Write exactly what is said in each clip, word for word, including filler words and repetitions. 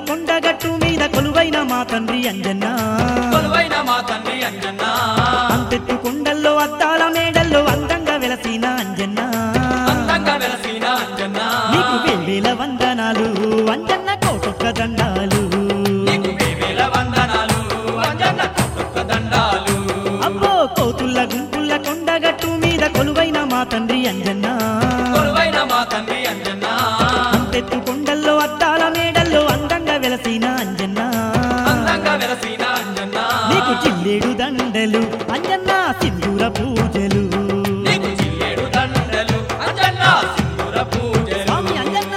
కొండగట్టు మీద కొలువైన మా తండ్రి అంజన్న కొలువైన మా తండ్రి అంజన్న అంతెత్తు కొండల్లో అద్దాల మేడల్లో అందంగా వెలసిన అంజన్న అందంగా వెలసిన అంజన్న నీకు వేవేల వందనాలు అంజన్న కోటొక్క దండాలు నీకు వేవేల వందనాలు అంజన్న కోటొక్క దండాలు అబ్బో కోతుల్ల గుంపుల్ల కొండగట్టు మీద కొలువైన మా తండ్రి అంజన్న కొలువైన మా తండ్రి అంజన్న అంతెత్తు కొండల్లో అద్దాల మేడల్లో అందంగా వెలసిన అంజన్న అందంగా వెలసిన అంజన్న నీకు చిల్లేడు దండలు అంజన్న సింధూర పూజలు నీకు చిల్లేడు దండలు అంజన్న సింధూర పూజలు స్వామి అంజన్న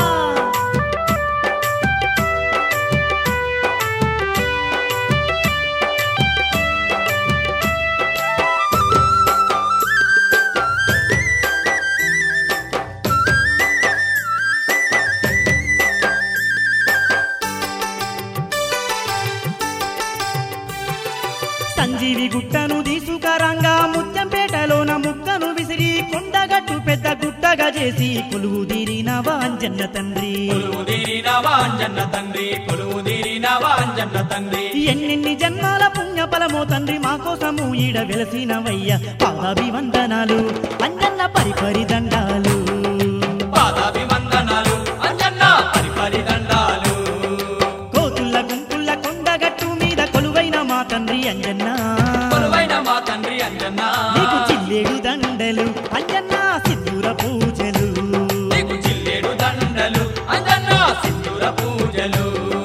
సంజీవి గుట్టను తీసుకరంగా ముత్యంపేటలోన ముక్కను విసిరి కొండగట్టు పెద్ద గుట్టగా చేసి కొలువు తీరినవా అంజన్న తండ్రి కొలువు తీరినవా అంజన్న తండ్రి కొలువు తీరినవా అంజన్న తండ్రి ఎన్నెన్ని జన్మాల పుణ్య ఫలమో తండ్రి మా కోసము ఈడ వెలసినవయ్య పాదాభివందనాలు అంజన్న పరిపరి దండాలు పాదాభివందనాలు అంజన్న పరిపరి దండాలు కోతుల్ల గుంపుల్ల కొండగట్టు మీద కొలువైన మా తండ్రి అంజన్న కొలువైన మా తండ్రి అంజన్న నీకు చిల్లేడు దండలు అంజన్న సింధూర పూజలు నీకు చిల్లేడు దండలు అంజన్న సింధూర పూజలు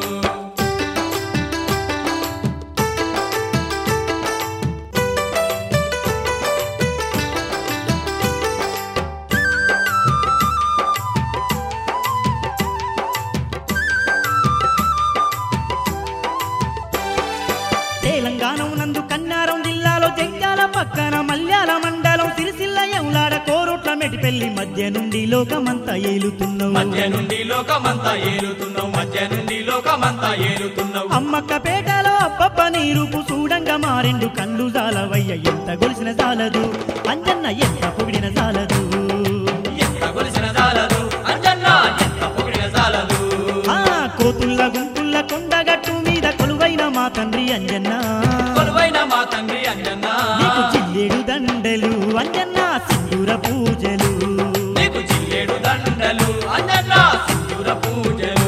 తెలంగాణ నందు కన్నారం జిల్లాలో జంగాల పక్కన మల్యాల మండలం సిరిసిల్ల ఎవులాడ కోరుట్ల మెటిపెల్లి మధ్య నుండి లోకమంతా ఏలుతున్నావు మధ్య నుండి లోకమంతా ఏలుతున్నావు మధ్య నుండి లోకమంతా ఏలుతున్నావు అమ్మక్క పేటలో అబ్బబ్బ నీ రూపు చూడంగా మారెండు కళ్ళు జాలవయ్య ఎంత గొలిసిన జాలదు అంజన్న ఎంత పొగిడిన జాలదు ఎంత గొలిసిన జాలదు అంజన్న ఎంత పొగిడిన జాలదు ఆ కోతుల్ల గుంపుల్ల కొండగట్టు మీద కొలువైన మా తండ్రి అంజన్న కొలువైన మా తండ్రి అంజన్న నీకు చిల్లేడు దండలు అంజన్న సింధూర పూజలు నీకు చిల్లేడు దండలు అంజన్న సింధూర పూజలు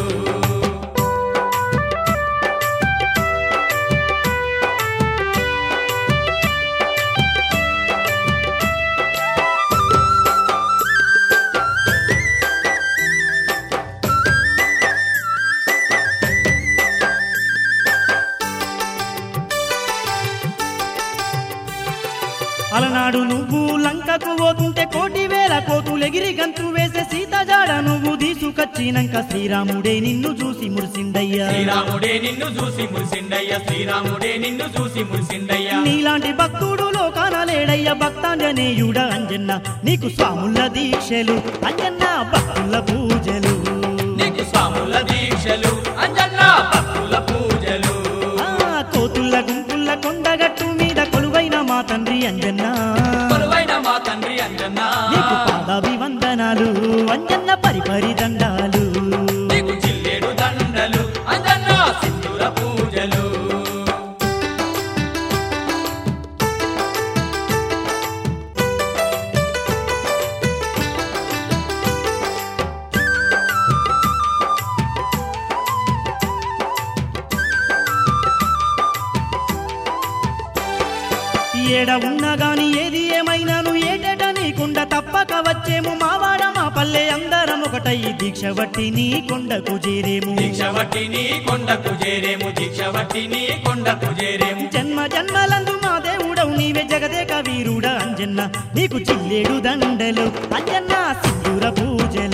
అలనాడు నువ్వు లంకకు పోతుంటే కోటి వేల కోతులెగిరి గంతు వేసే సీతజాడ నువ్వు తీసుకొచ్చినాక శ్రీరాముడే నిన్ను చూసి మురిసిందయ్యా శ్రీరాముడే నిన్ను చూసి మురిసిండయ్య శ్రీరాముడే నిన్ను చూసి మురిసిండయ్య నీలాంటి భక్తుడు లోకాన లేడయ్య భక్తాంజనేయుడ అంజన్న నీకు స్వాముల దీక్షలు అంజన్న భక్తుల పూజలు నీకు స్వాముల దీక్షలు అంజన్న భక్తుల పూజలు ఆ కోతుల్ల గుంపుల్ల కొండగట్టు మీద కొలువైన మా తండ్రి అంజన్న కొలువైన మా తండ్రి అంజన్న నీకు పాదాభివందనాలు అంజన్న పరిపరి దండాలు నీకు చిల్లేడు దండలు అంజన్న సింధూర పూజలు ఏడ ఉన్నా గాని ఏది ఏమైనాను ఏటేట నీకుండ తప్పక వచ్చేము మావాడ మా పల్లె అందరం ఒకటై దీక్ష వట్టి నీ కొండకు చేరేము దీక్ష వట్టి నీ కొండకు చేరేము దీక్ష వట్టి నీ కొండకు చేరేము జన్మ జన్మలందు మా దేవుడవు నీవే జగదేక వీరుడ అంజన్న నీకు చిల్లేడు దండలు అంజన్న సింధూర పూజలు